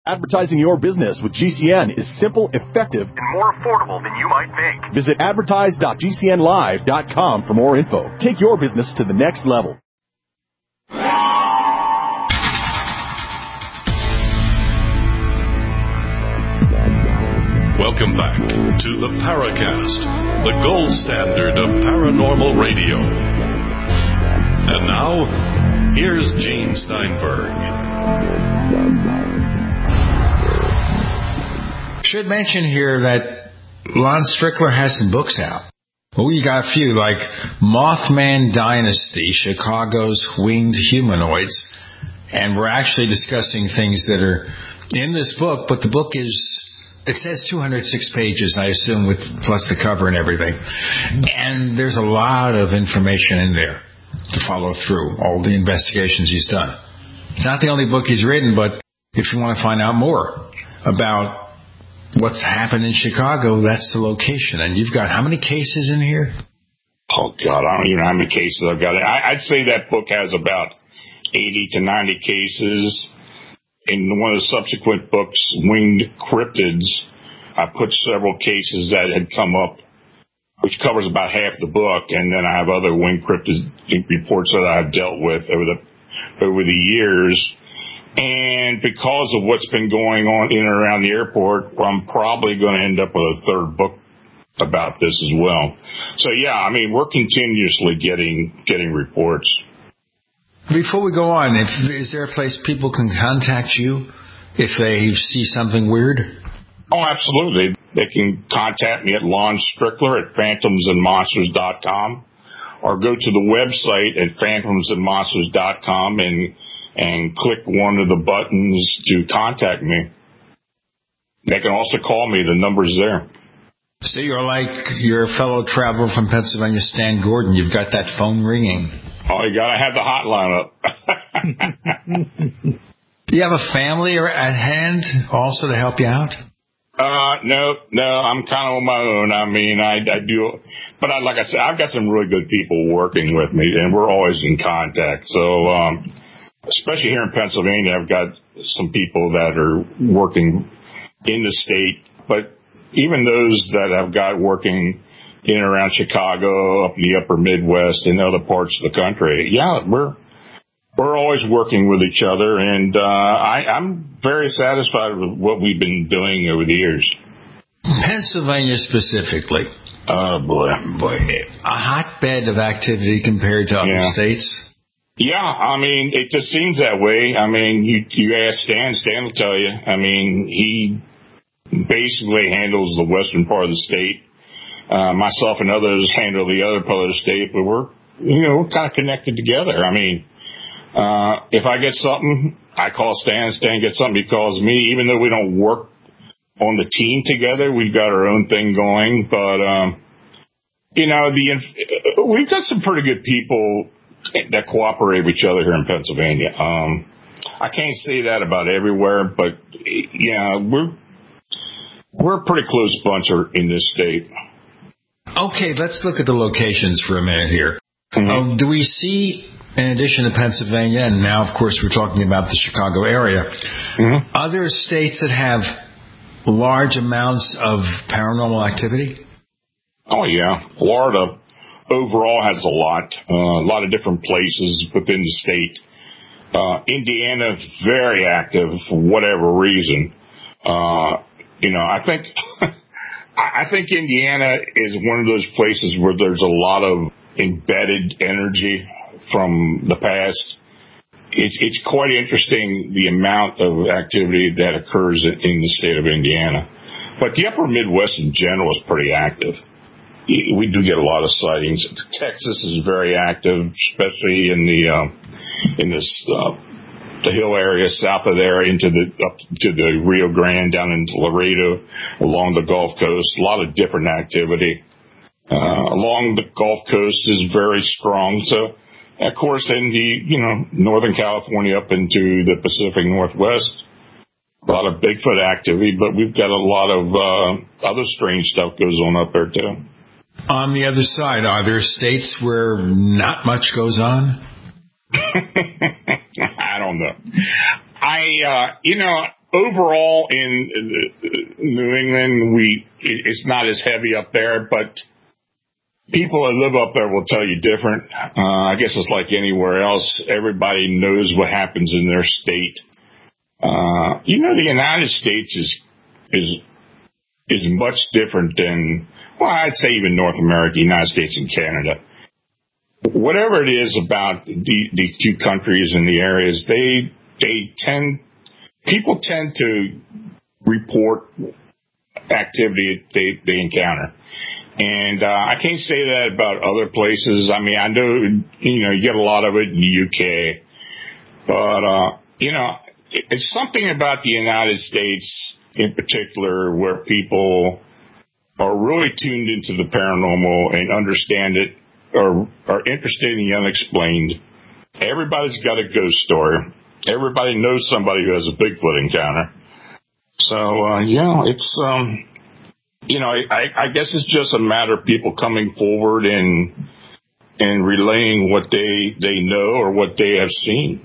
Advertising your business with GCN is simple, effective, and more affordable than you might think. Visit advertise.gcnlive.com for more info. Take your business to the next level. Welcome back to the Paracast, the gold standard of paranormal radio. And now, here's Gene Steinberg. Should mention here that Lon Strickler has some books out. Well, we got a few, like Mothman Dynasty, Chicago's Winged Humanoids. And we're actually discussing things that are in this book, but the book it says 206 pages, I assume, with plus the cover and everything. And there's a lot of information in there to follow through all the investigations he's done. It's not the only book he's written, but if you want to find out more about what's happened in Chicago, that's the location. And you've got how many cases in here? Oh, God, I don't even know how many cases I've got. I'd say that book has about 80 to 90 cases. In one of the subsequent books, Winged Cryptids, I put several cases that had come up, which covers about half the book, and then I have other winged cryptid reports that I've dealt with over the years. And because of what's been going on in and around the airport, I'm probably going to end up with a third book about this as well. So yeah, I mean, we're continuously getting reports. Before we go on, is there a place people can contact you if they see something weird? Oh, absolutely. They can contact me at Lon Strickler at phantomsandmonsters.com or go to the website at phantomsandmonsters.com and click one of the buttons to contact me. They can also call me. The number's there. So you're like your fellow traveler from Pennsylvania, Stan Gordon. You've got that phone ringing. Oh, you got to have the hotline up. Do you have a family at hand also to help you out? No, I'm kind of on my own. I mean, I do, but like I said, I've got some really good people working with me, and we're always in contact. So, especially here in Pennsylvania, I've got some people that are working in the state, but even those that I've got working in and around Chicago, up in the upper Midwest, and other parts of the country, yeah, we're always working with each other, and I'm very satisfied with what we've been doing over the years. Pennsylvania specifically. Oh, boy. A hotbed of activity compared to other states. Yeah, I mean, it just seems that way. I mean, you ask Stan will tell you. I mean, he basically handles the western part of the state. Myself and others handle the other part of the state, but we're kind of connected together. I mean, if I get something, I call Stan gets something, he calls me. Even though we don't work on the team together, we've got our own thing going. But, we've got some pretty good people that cooperate with each other here in Pennsylvania. I can't say that about everywhere, but, yeah, we're a pretty close bunch in this state. Okay, let's look at the locations for a minute here. Mm-hmm. Do we see, in addition to Pennsylvania, and now, of course, we're talking about the Chicago area, other states that have large amounts of paranormal activity? Oh, yeah. Florida overall has a lot of different places within the state. Indiana is very active for whatever reason. I think Indiana is one of those places where there's a lot of embedded energy from the past. It's quite interesting the amount of activity that occurs in the state of Indiana. But the upper Midwest in general is pretty active. We do get a lot of sightings. Texas is very active, especially in the hill area south of there up to the Rio Grande, down into Laredo, along the Gulf Coast. A lot of different activity. Along the Gulf Coast is very strong. So, of course, in the, Northern California up into the Pacific Northwest, a lot of Bigfoot activity, but we've got a lot of other strange stuff goes on up there too. On the other side, are there states where not much goes on? I don't know. overall in New England, it's not as heavy up there, but people that live up there will tell you different. I guess it's like anywhere else. Everybody knows what happens in their state. The United States is much different than, well, I'd say even North America, United States and Canada. Whatever it is about the two countries and the areas, people tend to report activity they encounter. And I can't say that about other places. I mean, I know, you get a lot of it in the UK. But, it's something about the United States in particular where people are really tuned into the paranormal and understand it or are interested in the unexplained. Everybody's got a ghost story. Everybody knows somebody who has a Bigfoot encounter. So, it's, I guess it's just a matter of people coming forward and relaying what they know or what they have seen.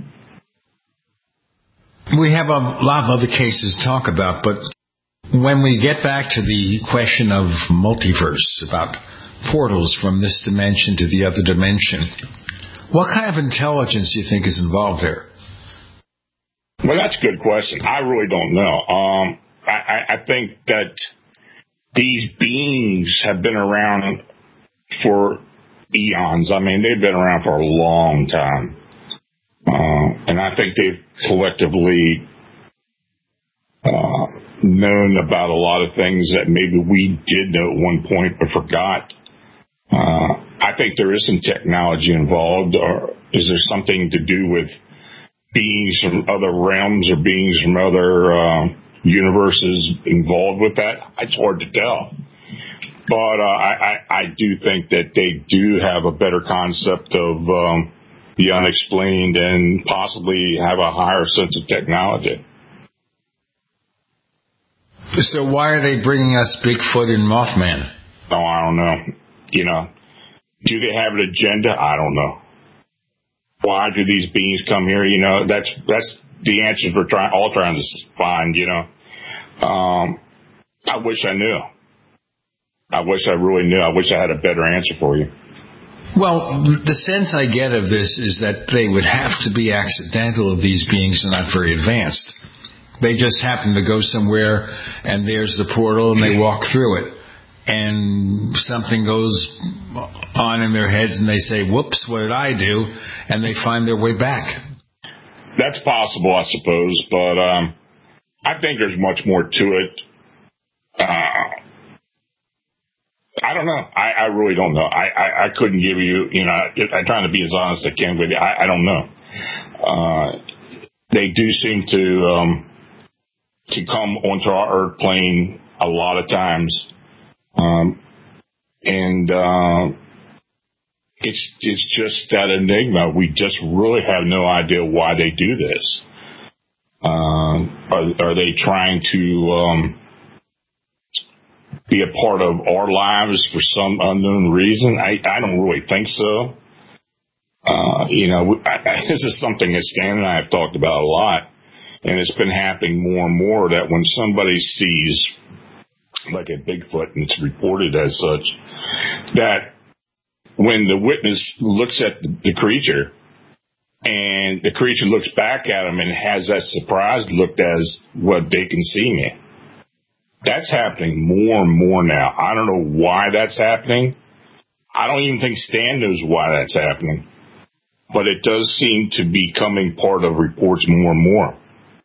We have a lot of other cases to talk about, but when we get back to the question of multiverse, about portals from this dimension to the other dimension, what kind of intelligence do you think is involved there? Well, that's a good question. I really don't know. I think that these beings have been around for eons. I mean, they've been around for a long time. And I think they've collectively known about a lot of things that maybe we did know at one point but forgot. I think there is some technology involved. Or is there something to do with beings from other realms or beings from other universes involved with that? It's hard to tell. But I do think that they do have a better concept of the unexplained and possibly have a higher sense of technology. So why are they bringing us Bigfoot and Mothman? Oh, I don't know. Do they have an agenda? I don't know. Why do these beings come here? That's the answers we're trying to find. I wish I knew. I wish I really knew. I wish I had a better answer for you. Well, the sense I get of this is that they would have to be accidental if these beings are not very advanced. They just happen to go somewhere, and there's the portal, and they walk through it. And something goes on in their heads, and they say, whoops, what did I do? And they find their way back. That's possible, I suppose, but I think there's much more to it. I don't know. I really don't know. I couldn't give you, I'm trying to be as honest as I can with you. I don't know. They do seem to come onto our Earth plane a lot of times. It's just that enigma. We just really have no idea why they do this. Are they trying to be a part of our lives for some unknown reason? I don't really think so. This is something that Stan and I have talked about a lot, and it's been happening more and more that when somebody sees like a Bigfoot, and it's reported as such, that when the witness looks at the creature and the creature looks back at him and has that surprised look as, well, they can see me. That's happening more and more now. I don't know why that's happening. I don't even think Stan knows why that's happening. But it does seem to be becoming part of reports more and more.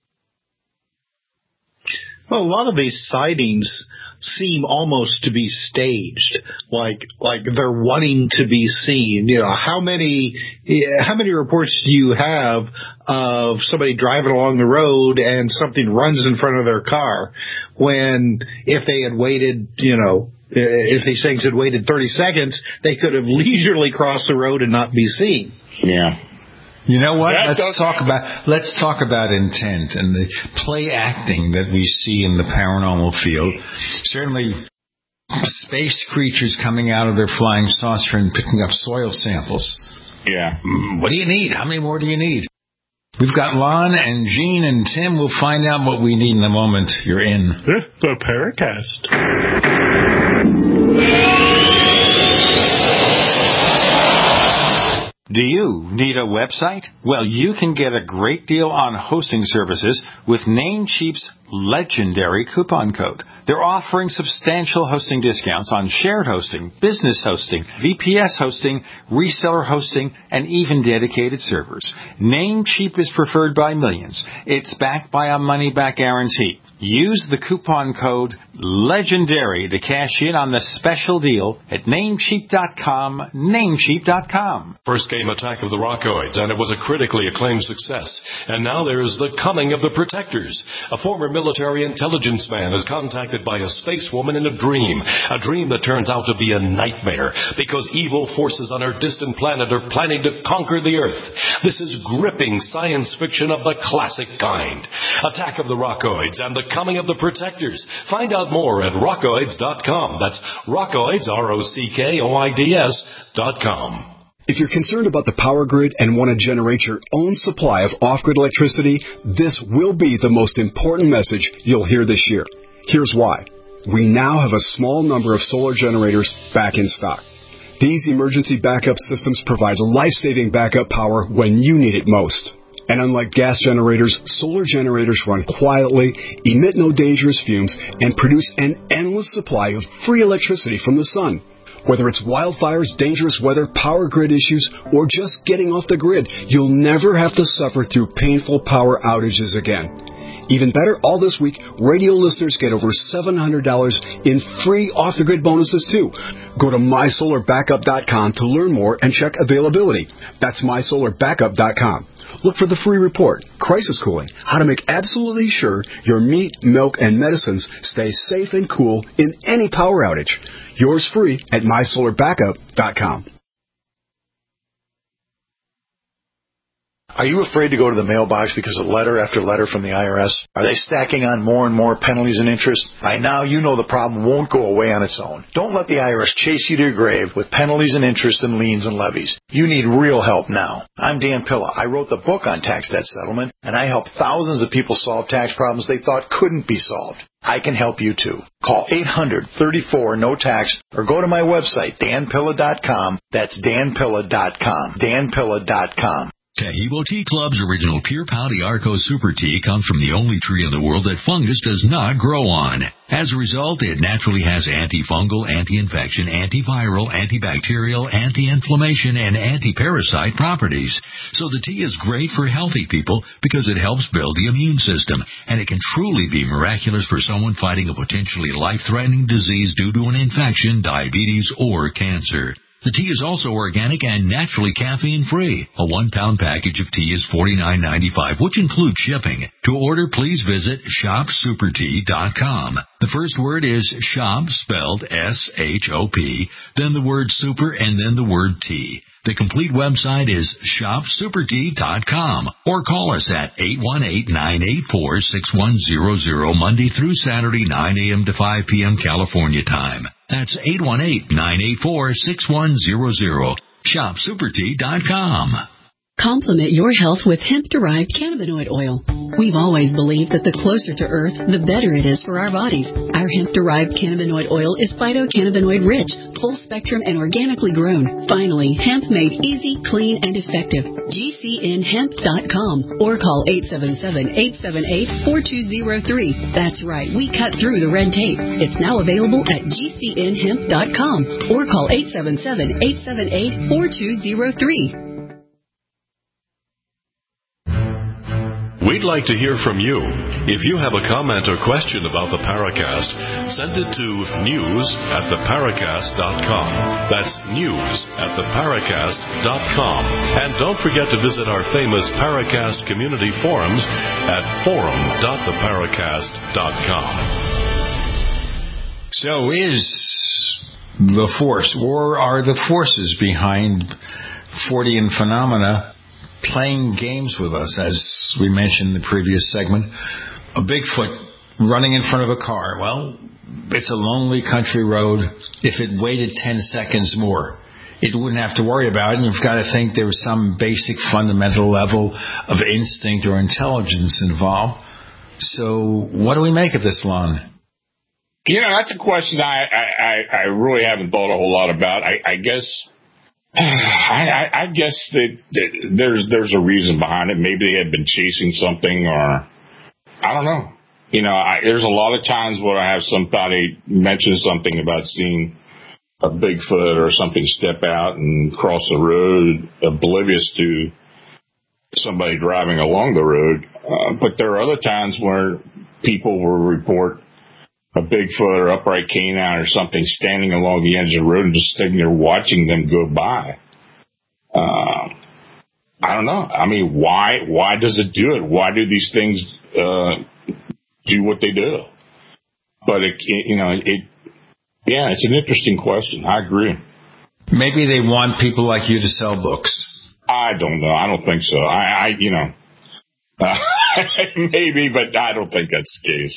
Well, a lot of these sightings seem almost to be staged, like they're wanting to be seen. How many reports do you have of somebody driving along the road and something runs in front of their car, when if they had waited, if these things had waited 30 seconds, they could have leisurely crossed the road and not be seen. Yeah. You know what? Let's talk about intent and the play acting that we see in the paranormal field. Certainly, space creatures coming out of their flying saucer and picking up soil samples. Yeah. What do you need? How many more do you need? We've got Lon and Gene and Tim. We'll find out what we need in a moment. You're in the Paracast. Do you need a website? Well, you can get a great deal on hosting services with Namecheap's legendary coupon code. They're offering substantial hosting discounts on shared hosting, business hosting, VPS hosting, reseller hosting, and even dedicated servers. Namecheap is preferred by millions. It's backed by a money-back guarantee. Use the coupon code LEGENDARY to cash in on the special deal at Namecheap.com, Namecheap.com. First came Attack of the Rockoids, and it was a critically acclaimed success. And now there's The Coming of the Protectors. A former military intelligence man is contacted by a space woman in a dream that turns out to be a nightmare because evil forces on our distant planet are planning to conquer the Earth. This is gripping science fiction of the classic kind. Attack of the Rockoids and The Coming of the Protectors. Find out more at rockoids.com. That's Rockoids, ROCKOIDS.com. If you're concerned about the power grid and want to generate your own supply of off-grid electricity, this will be the most important message you'll hear this year. Here's why. We now have a small number of solar generators back in stock. These emergency backup systems provide life-saving backup power when you need it most. And unlike gas generators, solar generators run quietly, emit no dangerous fumes, and produce an endless supply of free electricity from the sun. Whether it's wildfires, dangerous weather, power grid issues, or just getting off the grid, you'll never have to suffer through painful power outages again. Even better, all this week, radio listeners get over $700 in free off-the-grid bonuses, too. Go to MySolarBackup.com to learn more and check availability. That's MySolarBackup.com. Look for the free report, Crisis Cooling, how to make absolutely sure your meat, milk, and medicines stay safe and cool in any power outage. Yours free at MySolarBackup.com. Are you afraid to go to the mailbox because of letter after letter from the IRS? Are they stacking on more and more penalties and interest? By now, you know the problem won't go away on its own. Don't let the IRS chase you to your grave with penalties and interest and liens and levies. You need real help now. I'm Dan Pilla. I wrote the book on tax debt settlement, and I helped thousands of people solve tax problems they thought couldn't be solved. I can help you too. Call 800-34-NO-TAX or go to my website, danpilla.com. That's danpilla.com. danpilla.com. Taheebo Tea Club's original Pure Pau d'Arco Super Tea comes from the only tree in the world that fungus does not grow on. As a result, it naturally has antifungal, anti-infection, antiviral, antibacterial, anti-inflammation, and anti-parasite properties. So the tea is great for healthy people because it helps build the immune system, and it can truly be miraculous for someone fighting a potentially life-threatening disease due to an infection, diabetes, or cancer. The tea is also organic and naturally caffeine-free. A 1-pound package of tea is $49.95, which includes shipping. To order, please visit shopsupertea.com. The first word is shop, spelled S-H-O-P, then the word super, and then the word tea. The complete website is shopsupertea.com or call us at 818-984-6100 Monday through Saturday, 9 a.m. to 5 p.m. California time. That's 818-984-6100. Shopsupertea.com. Complement your health with hemp-derived cannabinoid oil. We've always believed that the closer to Earth, the better it is for our bodies. Our hemp-derived cannabinoid oil is phytocannabinoid-rich, full-spectrum, and organically grown. Finally, hemp made easy, clean, and effective. GCNhemp.com or call 877-878-4203. That's right, we cut through the red tape. It's now available at GCNhemp.com or call 877-878-4203. We'd like to hear from you. If you have a comment or question about the Paracast, send it to news@theparacast.com. That's news@theparacast.com. And don't forget to visit our famous Paracast community forums at forum.theparacast.com. So is the force, or are the forces behind Fortean phenomena playing games with us, as we mentioned in the previous segment? A Bigfoot running in front of a car. Well, it's a lonely country road. If it waited 10 seconds more, it wouldn't have to worry about it. And you've got to think there was some basic fundamental level of instinct or intelligence involved. So what do we make of this, Lon? That's a question I really haven't thought a whole lot about. I guess that there's a reason behind it. Maybe they had been chasing something, or I don't know. There's a lot of times where I have somebody mention something about seeing a Bigfoot or something step out and cross the road, oblivious to somebody driving along the road. But there are other times where people will report a Bigfoot or upright canine or something standing along the edge of the road and just sitting there watching them go by. I don't know. I mean, why does it do it? Why do these things do what they do? But it's an interesting question. I agree. Maybe they want people like you to sell books. I don't know. I don't think so. Maybe, but I don't think that's the case.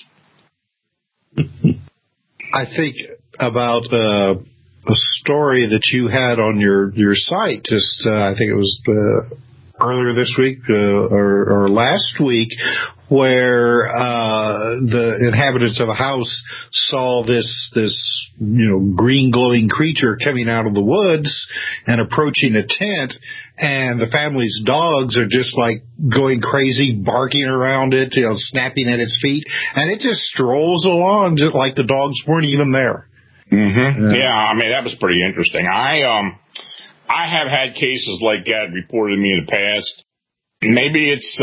I think about a story that you had on your site. Just I think it was earlier this week or last week, where the inhabitants of a house saw this green glowing creature coming out of the woods and approaching a tent, and the family's dogs are just like going crazy, barking around it, snapping at its feet, and it just strolls along just like the dogs weren't even there. Mm-hmm. Yeah, I mean, that was pretty interesting. I have had cases like that reported to me in the past. Maybe it's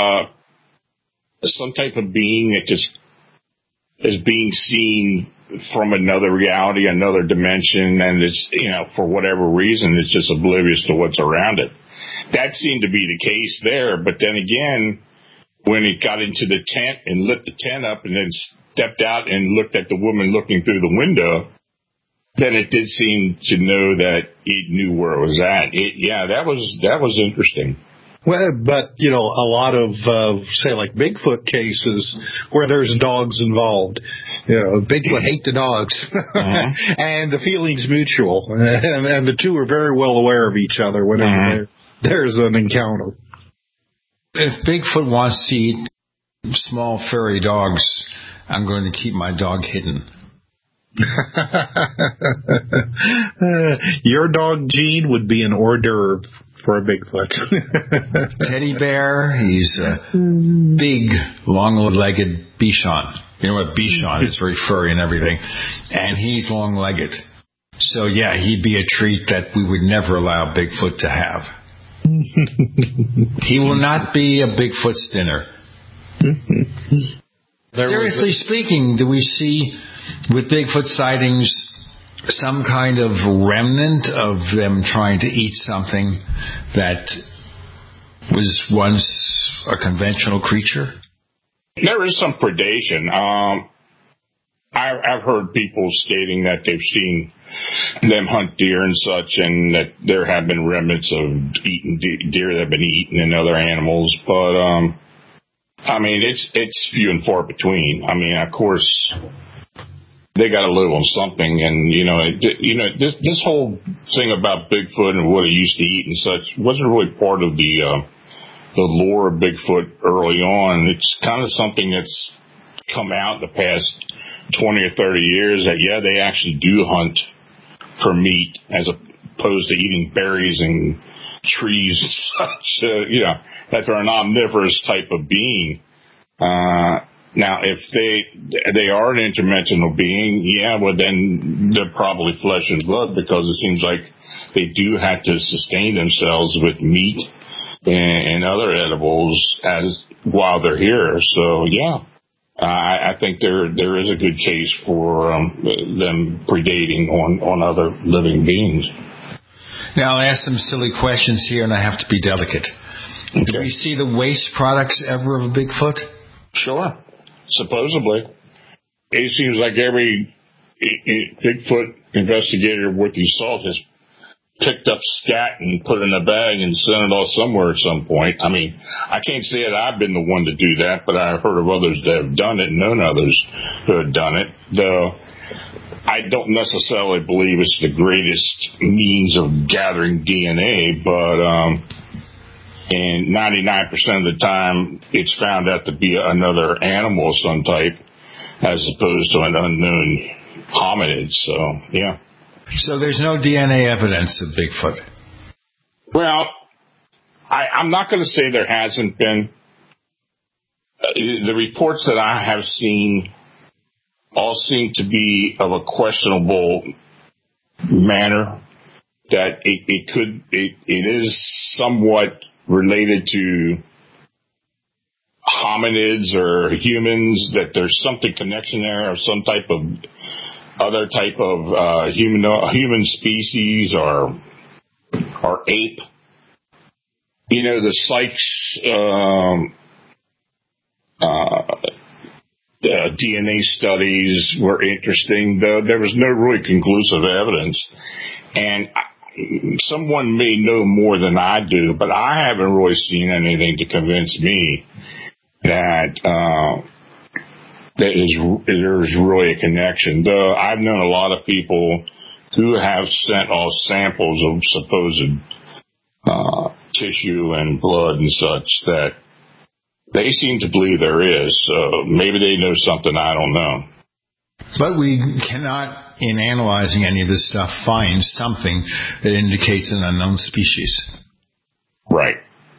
some type of being that just is being seen from another reality, another dimension, and it's, for whatever reason, it's just oblivious to what's around it. That seemed to be the case there, but then again, when it got into the tent and lit the tent up and then stepped out and looked at the woman looking through the window, then it did seem to know that it knew where it was at. That was interesting. Well, but, a lot of, say, like Bigfoot cases where there's dogs involved. Bigfoot hate the dogs. And the feeling's mutual. And the two are very well aware of each other whenever there's an encounter. If Bigfoot wants to eat small furry dogs, I'm going to keep my dog hidden. Your dog, Gene, would be an hors d'oeuvre for a Bigfoot. Teddy bear, he's a big, long-legged Bichon. You know what Bichon is, very furry and everything. And he's long-legged. So, yeah, he'd be a treat that we would never allow Bigfoot to have. He will not be a Bigfoot's dinner. Seriously speaking, do we see with Bigfoot sightings some kind of remnant of them trying to eat something that was once a conventional creature? There is some predation. I've heard people stating that they've seen them hunt deer and such, and that there have been remnants of eaten deer that have been eaten and other animals. But I mean, it's few and far between. I mean, of course, they got to live on something, and this whole thing about Bigfoot and what he used to eat and such wasn't really part of the lore of Bigfoot early on. It's kind of something that's come out the past 20 or 30 years that, they actually do hunt for meat as opposed to eating berries and trees and such. That they're an omnivorous type of being. Now, if they are an interdimensional being, well, then they're probably flesh and blood, because it seems like they do have to sustain themselves with meat and other edibles while they're here. So, I think there is a good case for them predating on other living beings. Now, I'll ask some silly questions here, and I have to be delicate. Okay. Do we see the waste products ever of Bigfoot? Sure. Supposedly. It seems like every Bigfoot investigator worth his salt has picked up scat and put it in a bag and sent it off somewhere at some point. I mean, I can't say that I've been the one to do that, but I've heard of others that have done it and known others who have done it. Though I don't necessarily believe it's the greatest means of gathering DNA, but and 99% of the time it's found out to be another animal of some type as opposed to an unknown hominid. So, yeah. So there's no DNA evidence of Bigfoot? Well, I'm not going to say there hasn't been. The reports that I have seen all seem to be of a questionable manner, that it is somewhat related to hominids or humans, that there's something connection there, or some type of other type of human species or ape. You know, the Sykes DNA studies were interesting, though there was no really conclusive evidence. And someone may know more than I do, but I haven't really seen anything to convince me that there's really a connection. Though I've known a lot of people who have sent off samples of supposed tissue and blood and such that they seem to believe there is. So maybe they know something I don't know. But we cannot, in analyzing any of this stuff, find something that indicates an unknown species. Right.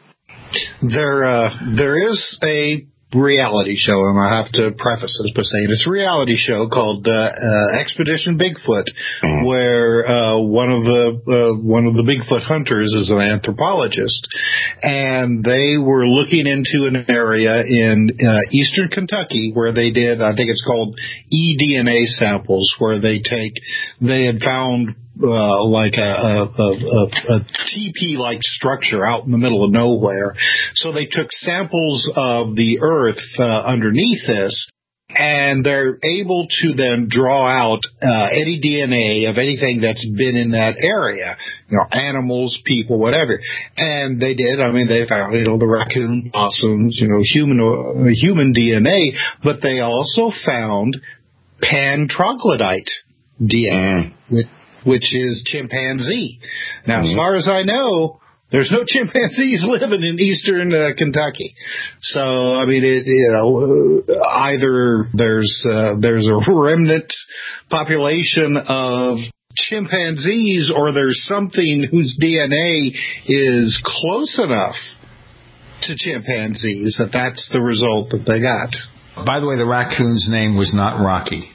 There is a reality show, and I have to preface this by saying it's a reality show called Expedition Bigfoot, where one of the Bigfoot hunters is an anthropologist, and they were looking into an area in eastern Kentucky where they did, I think it's called eDNA samples, where they had found like a teepee-like structure out in the middle of nowhere. So they took samples of the earth underneath this, and they're able to then draw out any DNA of anything that's been in that area, you know, animals, people, whatever. And they did. I mean, they found, you know, the raccoon, possums, you know, human DNA, but they also found pan-troglodyte DNA, which is chimpanzee. Now, as far as I know, there's no chimpanzees living in eastern Kentucky. So, I mean, either there's a remnant population of chimpanzees, or there's something whose DNA is close enough to chimpanzees that's the result that they got. By the way, the raccoon's name was not Rocky.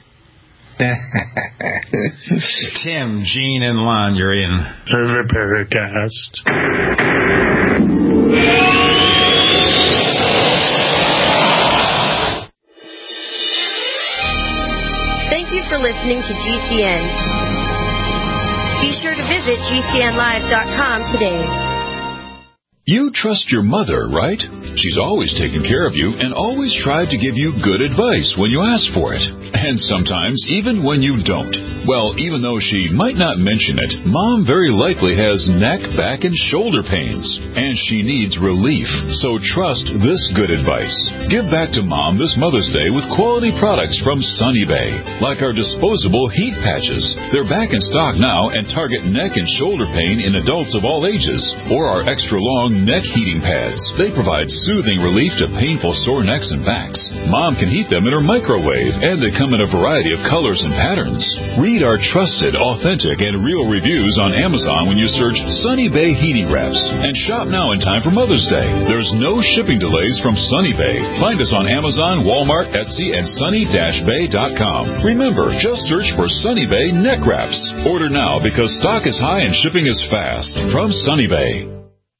Tim, Gene, and Lon, you're in the Paracast. Thank you for listening to GCN. Be sure to visit GCNlive.com today. You trust your mother, right? She's always taken care of you and always tried to give you good advice when you ask for it. And sometimes even when you don't. Well, even though she might not mention it, Mom very likely has neck, back, and shoulder pains. And she needs relief. So trust this good advice. Give back to Mom this Mother's Day with quality products from Sunny Bay. Like our disposable heat patches. They're back in stock now and target neck and shoulder pain in adults of all ages. Or our extra long neck heating pads. They provide soothing relief to painful sore necks and backs. Mom can heat them in her microwave, and they come in a variety of colors and patterns. Read our trusted, authentic, and real reviews on Amazon when you search Sunny Bay Heating Wraps. And shop now in time for Mother's Day. There's no shipping delays from Sunny Bay. Find us on Amazon, Walmart, Etsy, and sunny-bay.com. Remember, just search for Sunny Bay Neck Wraps. Order now because stock is high and shipping is fast. From Sunny Bay.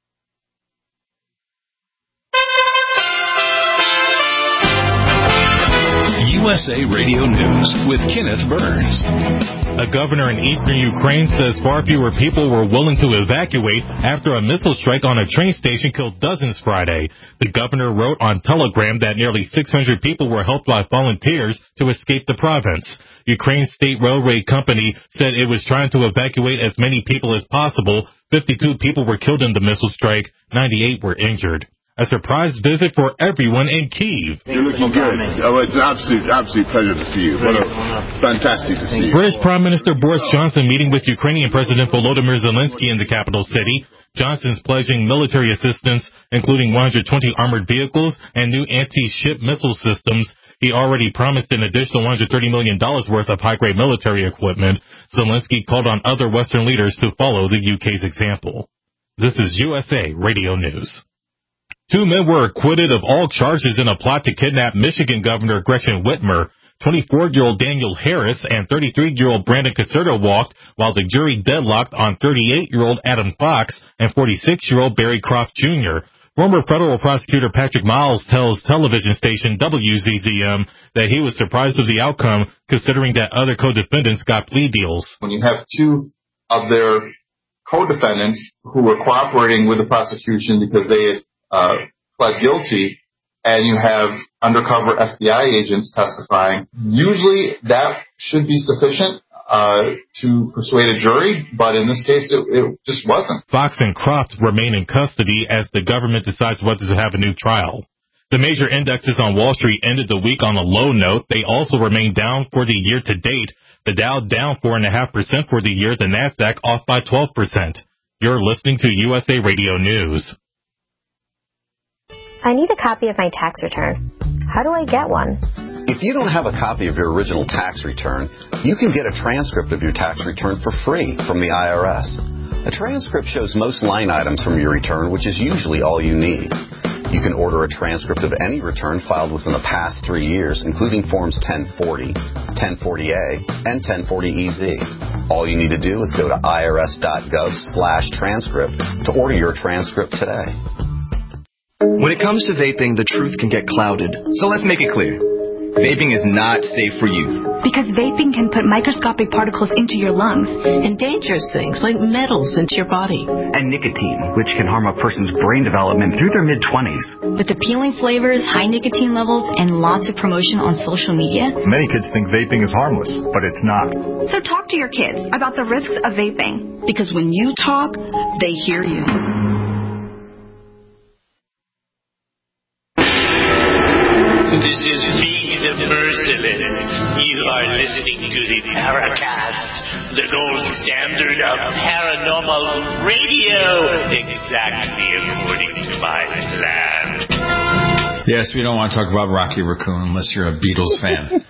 USA Radio News with Kenneth Burns. A governor in eastern Ukraine says far fewer people were willing to evacuate after a missile strike on a train station killed dozens Friday. The governor wrote on Telegram that nearly 600 people were helped by volunteers to escape the province. Ukraine's state railway company said it was trying to evacuate as many people as possible. 52 people were killed in the missile strike. 98 were injured. a surprise visit for everyone in Kyiv. You're looking good. Oh, it's an absolute pleasure to see you. What a fantastic to see you. British Prime Minister Boris Johnson meeting with Ukrainian President Volodymyr Zelensky in the capital city. Johnson's pledging military assistance, including 120 armored vehicles and new anti-ship missile systems. He already promised an additional $130 million worth of high-grade military equipment. Zelensky called on other Western leaders to follow the UK's example. This is USA Radio News. 2 men were acquitted of all charges in a plot to kidnap Michigan Governor Gretchen Whitmer. 24-year-old Daniel Harris and 33-year-old Brandon Caserta walked, while the jury deadlocked on 38-year-old Adam Fox and 46-year-old Barry Croft Jr. Former federal prosecutor Patrick Miles tells television station WZZM that he was surprised with the outcome, considering that other co-defendants got plea deals. When you have 2 of their co-defendants who were cooperating with the prosecution because they had pled guilty, and you have undercover FBI agents testifying, usually that should be sufficient to persuade a jury, but in this case, it just wasn't. Fox and Croft remain in custody as the government decides whether to have a new trial. The major indexes on Wall Street ended the week on a low note. They also remain down for the year to date. The Dow down 4.5% for the year, the Nasdaq off by 12%. You're listening to USA Radio News. I need a copy of my tax return. How do I get one? If you don't have a copy of your original tax return, you can get a transcript of your tax return for free from the IRS. A transcript shows most line items from your return, which is usually all you need. You can order a transcript of any return filed within the past 3 years, including Forms 1040, 1040A, and 1040EZ. All you need to do is go to irs.gov/transcript to order your transcript today. When it comes to vaping, the truth can get clouded. So let's make it clear. Vaping is not safe for youth. Because vaping can put microscopic particles into your lungs. And dangerous things like metals into your body. And nicotine, which can harm a person's brain development through their mid-20s. With appealing flavors, high nicotine levels, and lots of promotion on social media. Many kids think vaping is harmless, but it's not. So talk to your kids about the risks of vaping. Because when you talk, they hear you. This is Big the Merciless. You are listening to the Paracast, the gold standard of paranormal radio, exactly according to my plan. Yes, we don't want to talk about Rocky Raccoon unless you're a Beatles fan.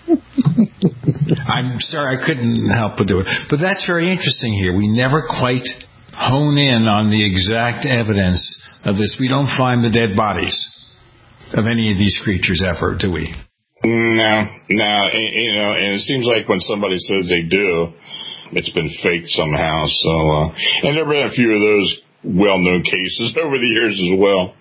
I'm sorry, I couldn't help but do it. But that's very interesting here. We never quite hone in on the exact evidence of this. We don't find the dead bodies of any of these creatures ever, do we? No. And it seems like when somebody says they do, it's been faked somehow. So, and there have been a few of those well-known cases over the years as well.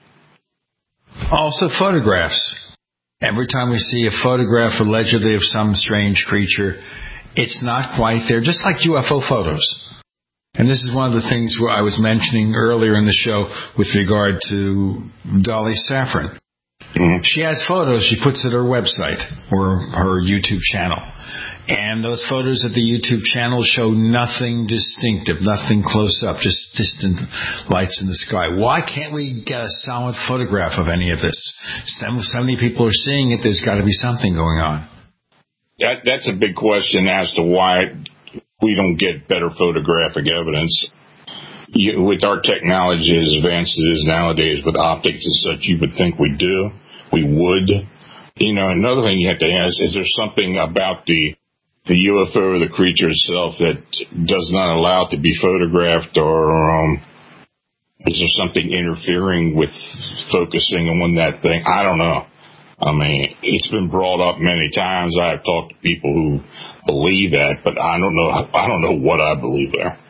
Also photographs. Every time we see a photograph allegedly of some strange creature, it's not quite there, just like UFO photos. And this is one of the things I was mentioning earlier in the show with regard to Dolly Saffron. Mm-hmm. She has photos she puts at her website or her YouTube channel. And those photos at the YouTube channel show nothing distinctive, nothing close up, just distant lights in the sky. Why can't we get a solid photograph of any of this? So many people are seeing it, there's got to be something going on. That's a big question as to why we don't get better photographic evidence. With our technology as advanced as it is nowadays with optics and such, you would think we would. Another thing you have to ask, is there something about the UFO or the creature itself that does not allow it to be photographed, or is there something interfering with focusing on that thing? I don't know. I mean, it's been brought up many times. I've talked to people who believe that, but I don't know what I believe there.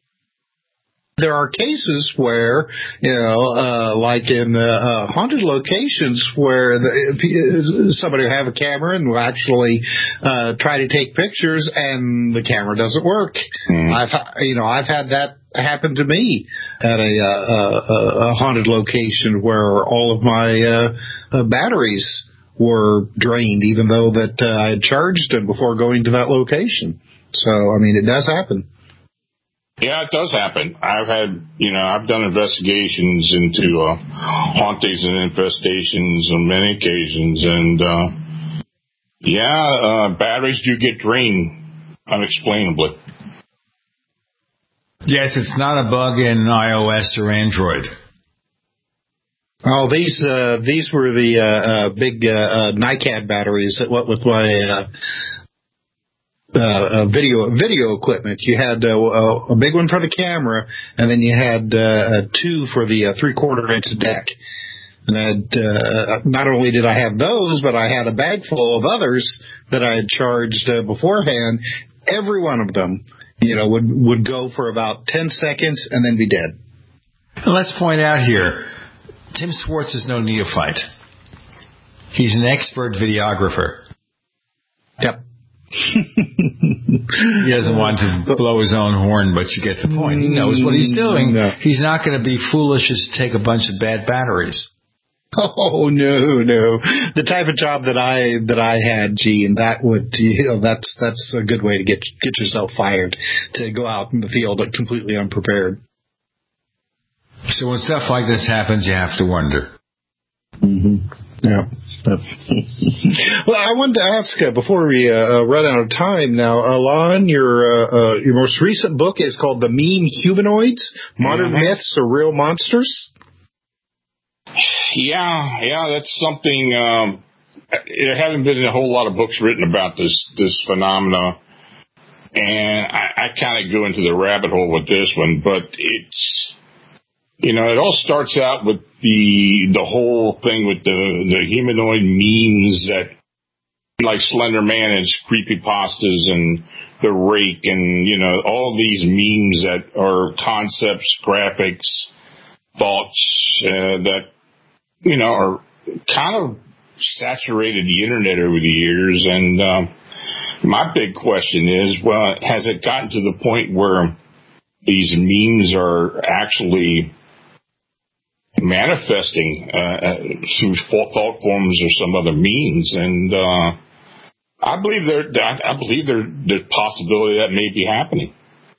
There are cases where, like in haunted locations where somebody will have a camera and will actually try to take pictures and the camera doesn't work. Mm. I've had that happen to me at a haunted location where all of my batteries were drained, even though that I had charged them before going to that location. So, I mean, it does happen. Yeah, it does happen. I've done investigations into hauntings and infestations on many occasions, and batteries do get drained unexplainably. Yes, it's not a bug in iOS or Android. Oh, these were the big NiCad batteries that went with my video equipment. You had a big one for the camera, and then you had two for the 3/4-inch deck. And not only did I have those, but I had a bag full of others that I had charged beforehand. Every one of them, would go for about 10 seconds and then be dead. And let's point out here, Tim Swartz is no neophyte. He's an expert videographer. Yep. He doesn't want to blow his own horn, but you get the point. He knows what he's doing. No. He's not going to be foolish as to take a bunch of bad batteries. Oh, no. The type of job that I had, Gene, that would, that's a good way to get yourself fired, to go out in the field completely unprepared. So when stuff like this happens, you have to wonder. Mm-hmm. Yeah. Well, I wanted to ask before we run out of time now, Alon, your most recent book is called The Meme Humanoids: Modern Myths or Real Monsters? Yeah, that's something. There haven't been a whole lot of books written about this phenomena, and I kind of go into the rabbit hole with this one, but it's. It all starts out with the whole thing with the humanoid memes that, like Slender Man and his creepypastas and the Rake and, all these memes that are concepts, graphics, thoughts that, are kind of saturated the internet over the years. And my big question is, well, has it gotten to the point where these memes are actually manifesting through thought forms or some other means, and I believe there's the possibility that may be happening.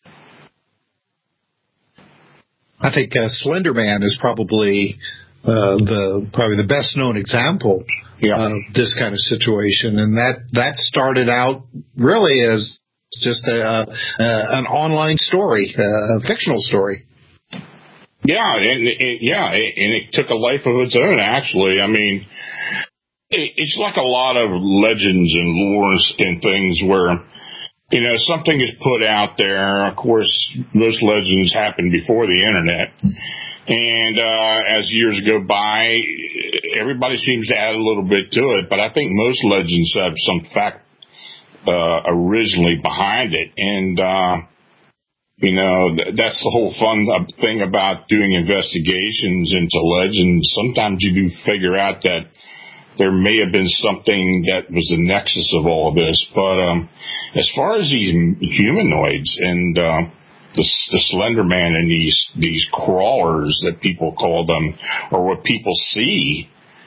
I think Slender Man is probably the best known example of this kind of situation, and that started out really as just an online story, a fictional story. Yeah, and it took a life of its own, actually. I mean, it's like a lot of legends and lores and things where, something is put out there. Of course, most legends happen before the internet. And as years go by, everybody seems to add a little bit to it. But I think most legends have some fact originally behind it. And that's the whole fun thing about doing investigations into legends. Sometimes you do figure out that there may have been something that was the nexus of all of this. But as far as these humanoids and the Slender Man and these crawlers that people call them, or what people see,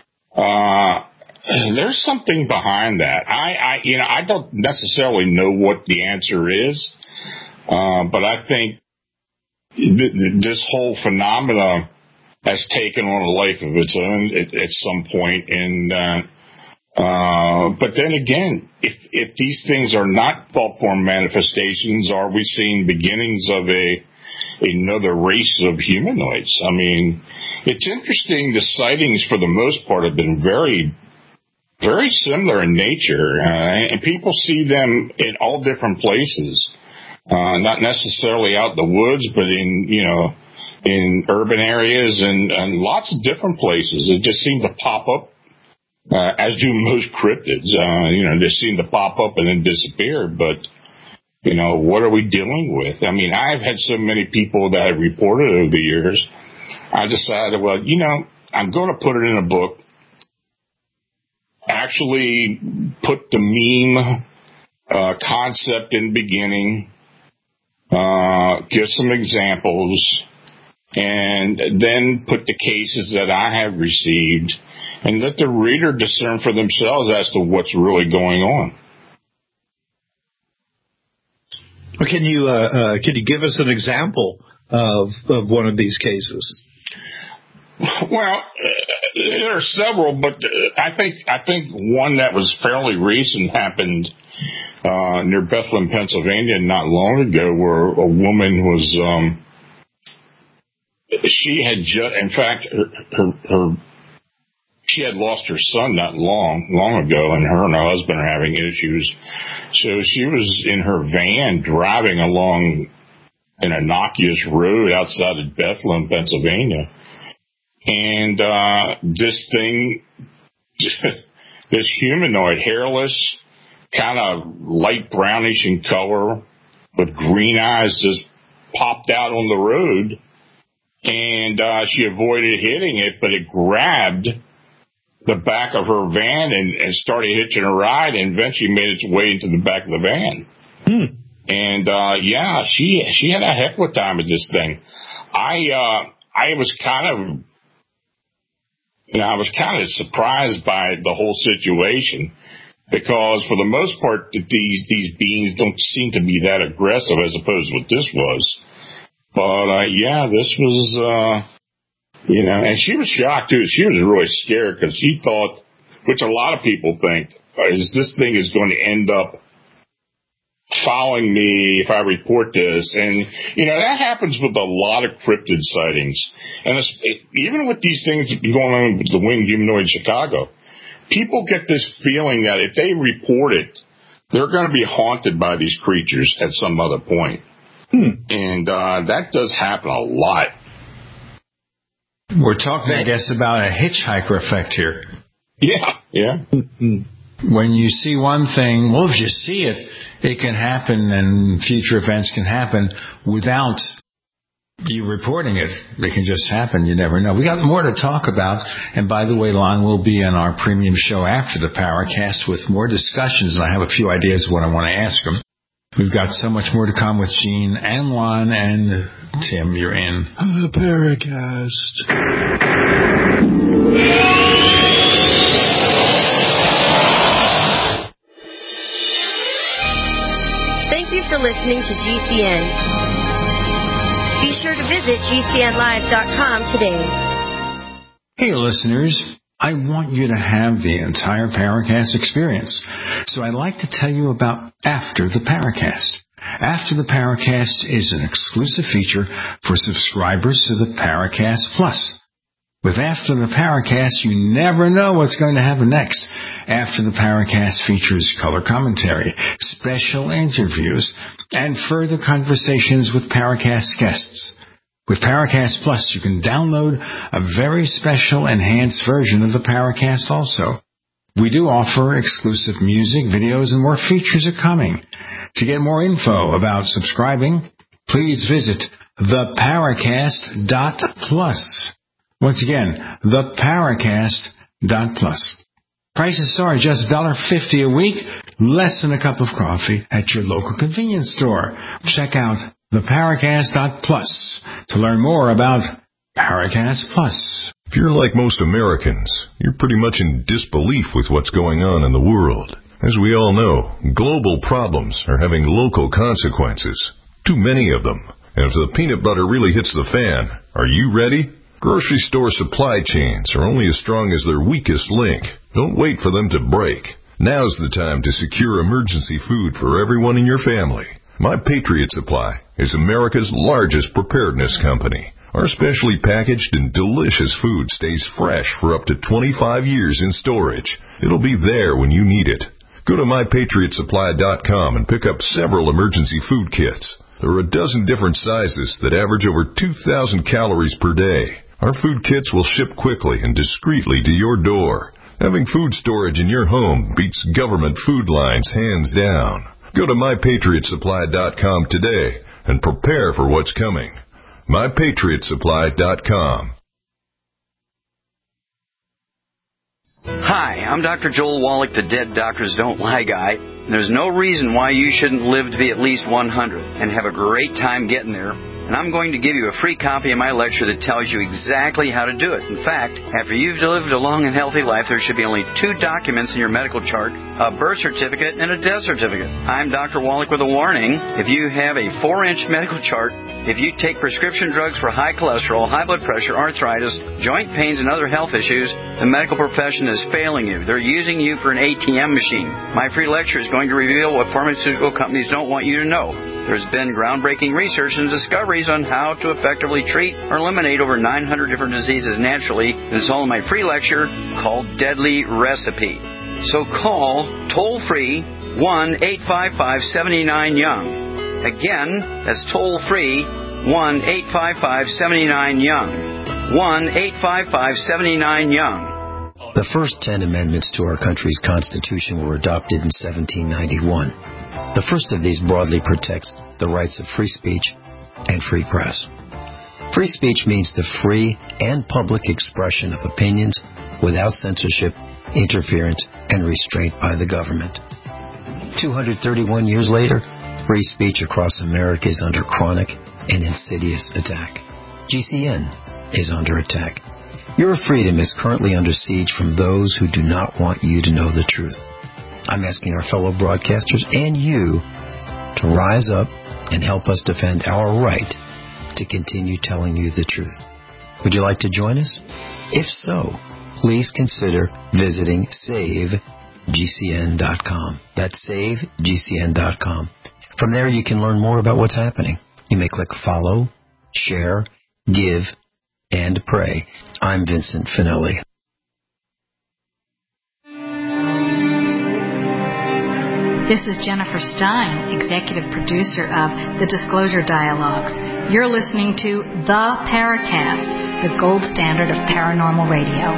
there's something behind that. I don't necessarily know what the answer is. But I think this whole phenomena has taken on a life of its own at some point. And but then again, if these things are not thought form manifestations, are we seeing beginnings of another race of humanoids? I mean, it's interesting. The sightings, for the most part, have been very, very similar in nature, and people see them in all different places. Not necessarily out in the woods, but in urban areas and lots of different places. It just seemed to pop up, as do most cryptids. They seem to pop up and then disappear. But, what are we dealing with? I mean, I've had so many people that have reported over the years. I decided, well, I'm going to put it in a book. Actually put the meme concept in the beginning. Give some examples, and then put the cases that I have received, and let the reader discern for themselves as to what's really going on. Can you give us an example of one of these cases? Well, there are several, but I think one that was fairly recent happened near Bethlehem, Pennsylvania, not long ago, where a woman was. She had in fact, she had lost her son not long ago, and her husband are having issues. So she was in her van driving along an innocuous road outside of Bethlehem, Pennsylvania. And this thing, this humanoid, hairless, kind of light brownish in color, with green eyes, just popped out on the road. And she avoided hitting it, but it grabbed the back of her van and started hitching a ride, and eventually made its way into the back of the van. And she had a heck of a time with this thing. I was kind of surprised by the whole situation, because for the most part these beings don't seem to be that aggressive as opposed to what this was. But this was and she was shocked too. She was really scared, because she thought, which a lot of people think, is this thing is going to end up following me if I report this. And, that happens with a lot of cryptid sightings. And even with these things going on with the winged humanoid in Chicago, people get this feeling that if they report it, they're going to be haunted by these creatures at some other point. And that does happen a lot. We're talking, I guess, about a hitchhiker effect here. Yeah. When you see one thing, well, if you see it, it can happen, and future events can happen without you reporting it. They can just happen. You never know. We got more to talk about. And by the way, Lon will be on our premium show after the Paracast with more discussions, and I have a few ideas of what I want to ask him. We've got so much more to come with Gene and Lon, and Tim, you're in the Paracast. Thank you for listening to GCN. Be sure to visit GCNlive.com today. Hey, listeners. I want you to have the entire Paracast experience. So I'd like to tell you about After the Paracast. After the Paracast is an exclusive feature for subscribers to the Paracast Plus. With After the Paracast, you never know what's going to happen next. After the Paracast features color commentary, special interviews, and further conversations with Paracast guests. With Paracast Plus, you can download a very special enhanced version of the Paracast also. We do offer exclusive music, videos, and more features are coming. To get more info about subscribing, please visit theparacast.plus. Once again, theparacast.plus. Prices start just $1.50 a week, less than a cup of coffee at your local convenience store. Check out theparacast.plus to learn more about Paracast Plus. If you're like most Americans, you're pretty much in disbelief with what's going on in the world. As we all know, global problems are having local consequences. Too many of them. And if the peanut butter really hits the fan, are you ready? Grocery store supply chains are only as strong as their weakest link. Don't wait for them to break. Now's the time to secure emergency food for everyone in your family. My Patriot Supply is America's largest preparedness company. Our specially packaged and delicious food stays fresh for up to 25 years in storage. It'll be there when you need it. Go to MyPatriotSupply.com and pick up several emergency food kits. There are a dozen different sizes that average over 2,000 calories per day. Our food kits will ship quickly and discreetly to your door. Having food storage in your home beats government food lines hands down. Go to MyPatriotSupply.com today and prepare for what's coming. MyPatriotSupply.com. Hi, I'm Dr. Joel Wallach, the Dead Doctors Don't Lie guy. There's no reason why you shouldn't live to be at least 100 and have a great time getting there. and I'm going to give you a free copy of my lecture that tells you exactly how to do it. In fact, after you've lived a long and healthy life, there should be only 2 documents in your medical chart, a birth certificate and a death certificate. I'm Dr. Wallach with a warning. If you have a 4-inch medical chart, if you take prescription drugs for high cholesterol, high blood pressure, arthritis, joint pains, and other health issues, the medical profession is failing you. They're using you for an ATM machine. My free lecture is going to reveal what pharmaceutical companies don't want you to know. There's been groundbreaking research and discoveries on how to effectively treat or eliminate over 900 different diseases naturally. It's all in my free lecture called Deadly Recipe. So call toll-free 1-855-79-YOUNG. Again, that's toll-free 1-855-79-YOUNG. 1-855-79-YOUNG. The first 10 amendments to our country's Constitution were adopted in 1791. The first of these broadly protects the rights of free speech and free press. Free speech means the free and public expression of opinions without censorship, interference, and restraint by the government. 231 years later, free speech across America is under chronic and insidious attack. GCN is under attack. Your freedom is currently under siege from those who do not want you to know the truth. I'm asking our fellow broadcasters and you to rise up and help us defend our right to continue telling you the truth. Would you like to join us? If so, please consider visiting SaveGCN.com. That's SaveGCN.com. From there, you can learn more about what's happening. You may click follow, share, give, and pray. I'm Vincent Finelli. This is Jennifer Stein, executive producer of The Disclosure Dialogues. You're listening to The Paracast, the gold standard of paranormal radio.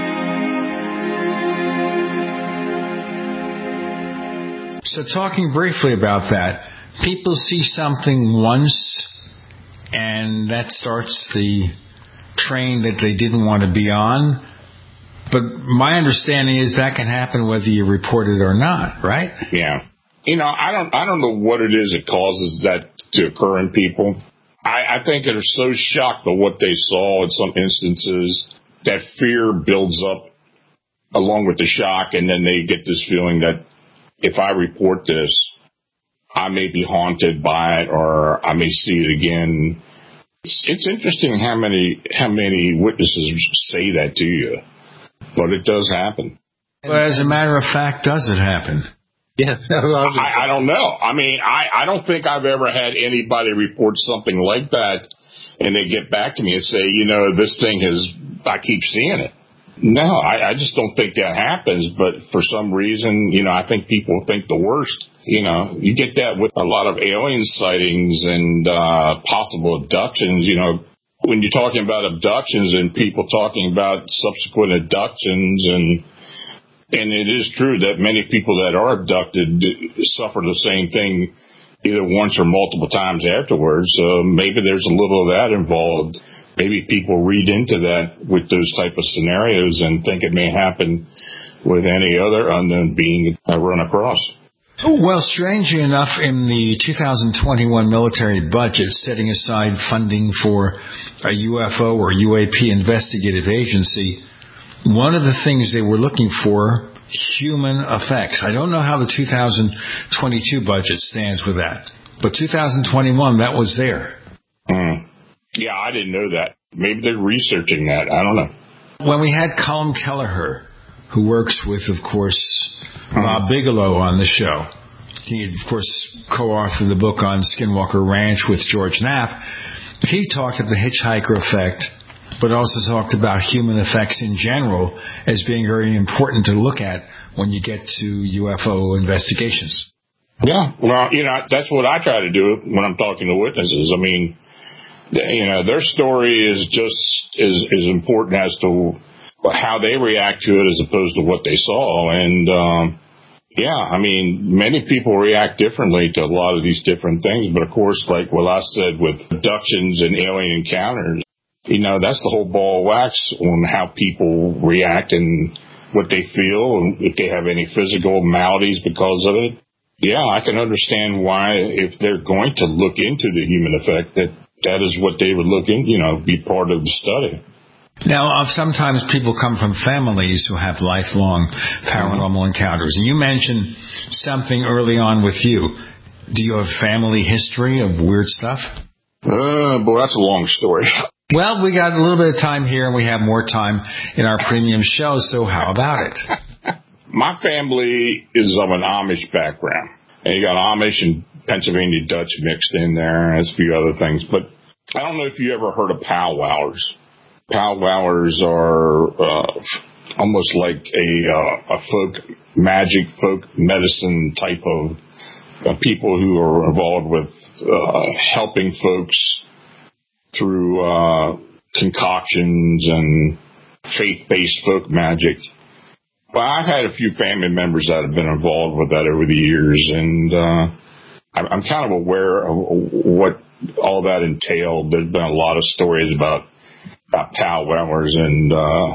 So talking briefly about that, people see something once and that starts the train that they didn't want to be on. But my understanding is that can happen whether you report it or not, right? Yeah. I don't know what it is that causes that to occur in people. I think they're so shocked by what they saw in some instances that fear builds up along with the shock, and then they get this feeling that if I report this, I may be haunted by it or I may see it again. It's interesting how many witnesses say that to you. But it does happen. But as a matter of fact, does it happen? Yeah. I don't know. I mean, I don't think I've ever had anybody report something like that and they get back to me and say, this thing I keep seeing it. No, I just don't think that happens. But for some reason, I think people think the worst. You get that with a lot of alien sightings and possible abductions, when you're talking about abductions and people talking about subsequent abductions, and it is true that many people that are abducted suffer the same thing either once or multiple times afterwards. Maybe there's a little of that involved. Maybe people read into that with those type of scenarios and think it may happen with any other unknown being I run across. Well, strangely enough, in the 2021 military budget, setting aside funding for a UFO or UAP investigative agency, one of the things they were looking for, human effects. I don't know how the 2022 budget stands with that, but 2021, that was there. Yeah, I didn't know that. Maybe they're researching that. I don't know. When we had Colin Kelleher, who works with, of course, Bob Bigelow on the show. He, of course, co-authored the book on Skinwalker Ranch with George Knapp. He talked of the hitchhiker effect, but also talked about human effects in general as being very important to look at when you get to UFO investigations. Yeah, well, that's what I try to do when I'm talking to witnesses. I mean, their story is just as important as to how they react to it as opposed to what they saw. And, many people react differently to a lot of these different things. But, of course, like what I said with abductions and alien encounters, that's the whole ball of wax on how people react and what they feel and if they have any physical maladies because of it. Yeah, I can understand why, if they're going to look into the human effect, that that is what they would look in, be part of the study. Now, sometimes people come from families who have lifelong paranormal encounters. And you mentioned something early on with you. Do you have family history of weird stuff? Boy, that's a long story. Well, we got a little bit of time here, and we have more time in our premium show, so how about it? My family is of an Amish background. And you got Amish and Pennsylvania Dutch mixed in there, and a few other things. But I don't know if you ever heard of powwowers. Powwowers are almost like a folk magic, folk medicine type of people who are involved with helping folks through concoctions and faith-based folk magic. Well, I've had a few family members that have been involved with that over the years, and I'm kind of aware of what all that entailed. There's been a lot of stories about powwowers and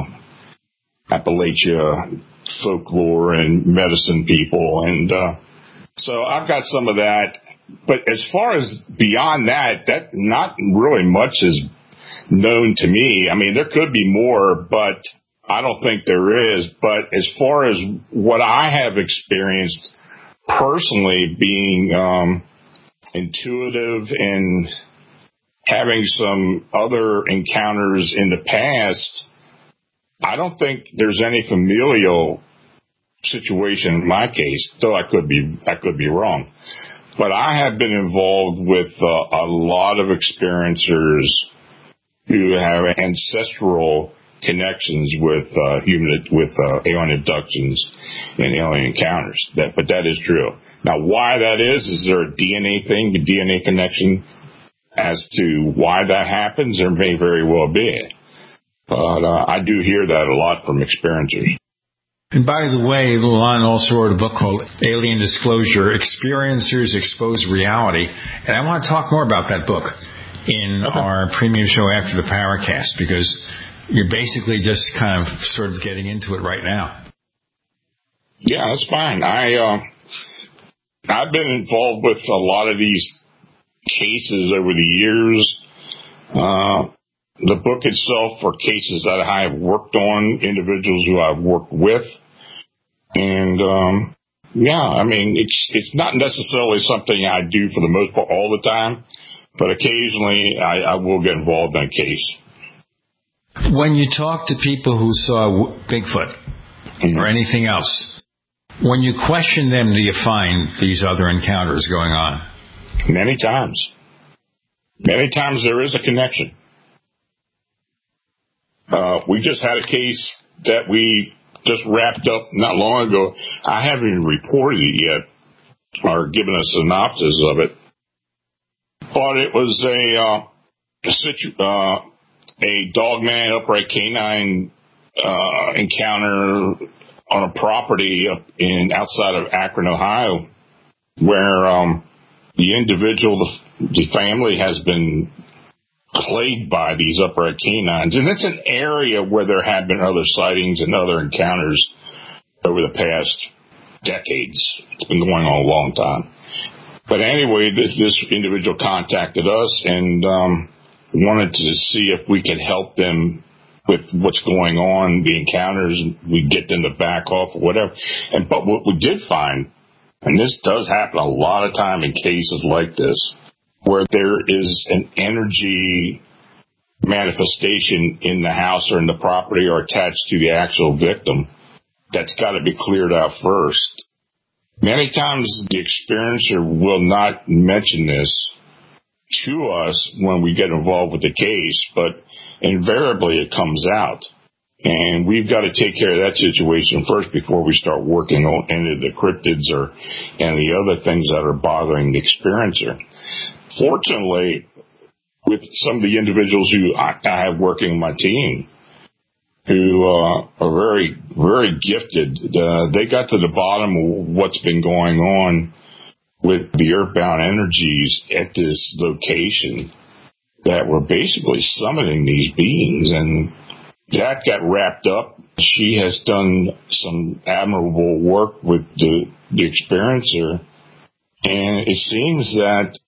Appalachia folklore and medicine people, and so I've got some of that. But as far as beyond that not really much is known to me. I mean, there could be more, but I don't think there is. But as far as what I have experienced personally, being intuitive and having some other encounters in the past, I don't think there's any familial situation in my case, though I could be wrong. But I have been involved with a lot of experiencers who have ancestral connections with alien abductions and alien encounters. But that is true. Now, why that is there a DNA thing, a DNA connection as to why that happens? There may very well be. But I do hear that a lot from experiencers. And by the way, Lon also wrote a book called Alien Disclosure, Experiencers Expose Reality. And I want to talk more about that book in our premium show after the Paracast, because you're basically just kind of sort of getting into it right now. Yeah, that's fine. I've been involved with a lot of these cases over the years. The book itself are cases that I have worked on, individuals who I've worked with. And, I mean, it's not necessarily something I do for the most part all the time, but occasionally I will get involved in a case. When you talk to people who saw Bigfoot or anything else, when you question them, do you find these other encounters going on? Many times. Many times there is a connection. We just had a case that we just wrapped up not long ago. I haven't even reported it yet or given a synopsis of it. But it was a dogman upright canine encounter on a property up outside of Akron, Ohio, where the individual, the family has been plagued by these upright canines. And it's an area where there have been other sightings and other encounters over the past decades. It's been going on a long time. But anyway, this individual contacted us and wanted to see if we could help them with what's going on, the encounters. We get them to back off or whatever. But what we did find, and this does happen a lot of time in cases like this, where there is an energy manifestation in the house or in the property or attached to the actual victim, that's got to be cleared out first. Many times the experiencer will not mention this to us when we get involved with the case, but invariably it comes out. And we've got to take care of that situation first before we start working on any of the cryptids or any other things that are bothering the experiencer. Fortunately, with some of the individuals who I have working on my team, who are very, very gifted, they got to the bottom of what's been going on with the earthbound energies at this location that were basically summoning these beings, and that got wrapped up. She has done some admirable work with the experiencer, and it seems that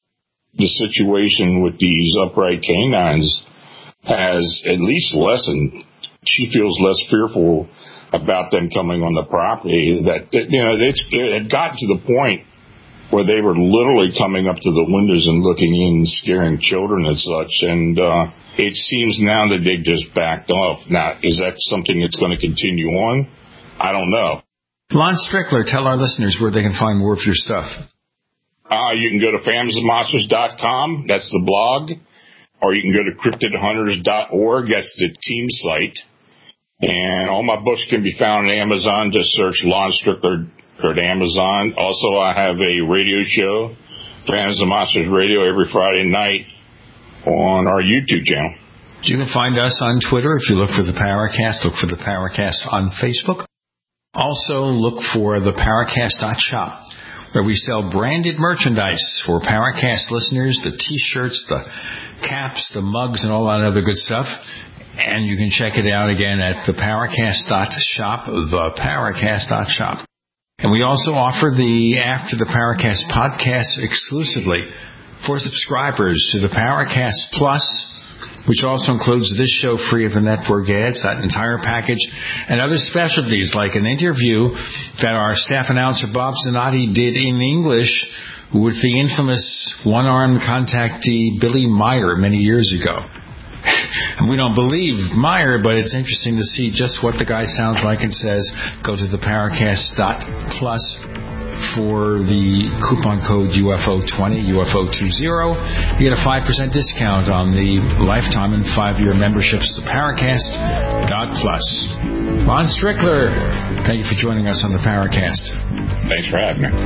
the situation with these upright canines has at least lessened. She feels less fearful about them coming on the property. It had gotten to the point where they were literally coming up to the windows and looking in, scaring children and such. And it seems now that they've just backed off. Now, is that something that's going to continue on? I don't know. Lon Strickler, tell our listeners where they can find more of your stuff. You can go to FamiliesOfMonsters.com. That's the blog. Or you can go to CryptidHunters.org. That's the team site. And all my books can be found on Amazon. Just search Lon Strickler at Amazon. Also, I have a radio show, Families of Monsters Radio, every Friday night on our YouTube channel. You can find us on Twitter. If you look for the Paracast, look for the Paracast on Facebook. Also, look for the Paracast.shop, where we sell branded merchandise for Paracast listeners, the T-shirts, the caps, the mugs, and all that other good stuff. And you can check it out again at the Paracast.shop, the Paracast.shop. And we also offer the After the Paracast podcast exclusively for subscribers to the Paracast Plus, which also includes this show free of the network ads, that entire package, and other specialties like an interview that our staff announcer Bob Zanotti did in English with the infamous one-armed contactee Billy Meyer many years ago. We don't believe Meyer, but it's interesting to see just what the guy sounds like and says. Go to the Paracast.plus for the coupon code UFO20, UFO20. You get a 5% discount on the lifetime and 5-year memberships to Paracast.plus. Lon Strickler, thank you for joining us on the Paracast. Thanks for having me.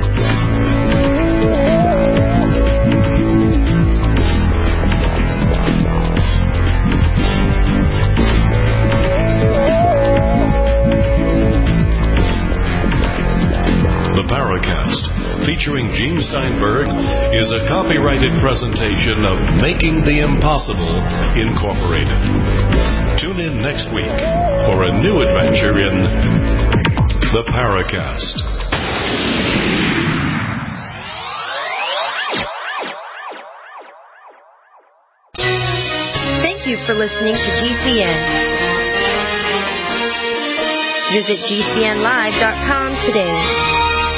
Paracast, featuring Gene Steinberg, is a copyrighted presentation of Making the Impossible, Incorporated. Tune in next week for a new adventure in the Paracast. Thank you for listening to GCN. Visit GCNlive.com today.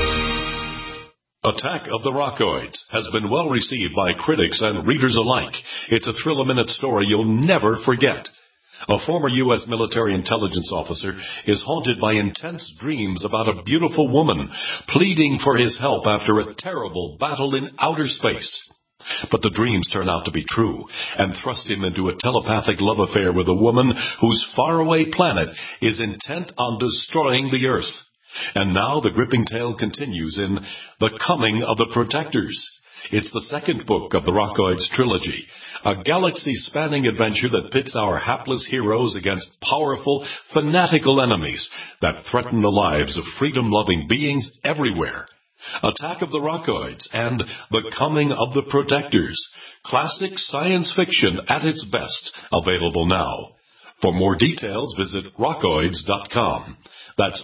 Attack of the Rockoids has been well received by critics and readers alike. It's a thrill-a-minute story you'll never forget. A former U.S. military intelligence officer is haunted by intense dreams about a beautiful woman pleading for his help after a terrible battle in outer space. But the dreams turn out to be true and thrust him into a telepathic love affair with a woman whose faraway planet is intent on destroying the Earth. And now the gripping tale continues in The Coming of the Protectors. It's the second book of the Rockoids trilogy, a galaxy-spanning adventure that pits our hapless heroes against powerful, fanatical enemies that threaten the lives of freedom-loving beings everywhere. Attack of the Rockoids and The Coming of the Protectors. Classic science fiction at its best, available now. For more details, visit rockoids.com. That's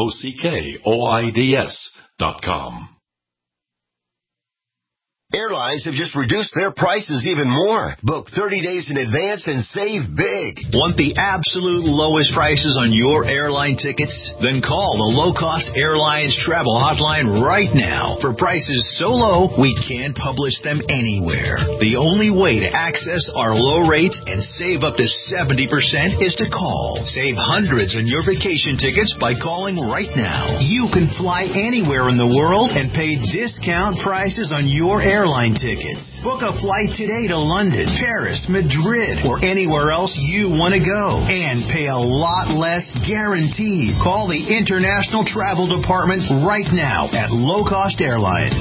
ROCKOIDS.com. Airlines have just reduced their prices even more. Book 30 days in advance and save big. Want the absolute lowest prices on your airline tickets? Then call the Low Cost Airlines Travel Hotline right now. For prices so low, we can't publish them anywhere. The only way to access our low rates and save up to 70% is to call. Save hundreds on your vacation tickets by calling right now. You can fly anywhere in the world and pay discount prices on your airline tickets. Book a flight today to London, Paris, Madrid, or anywhere else you want to go and pay a lot less guaranteed. Call the International Travel Department right now at Low Cost Airlines.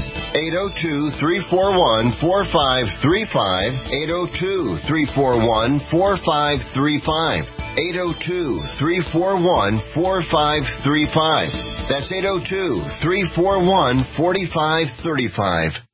802-341-4535. 802-341-4535. 802-341-4535. That's 802-341-4535.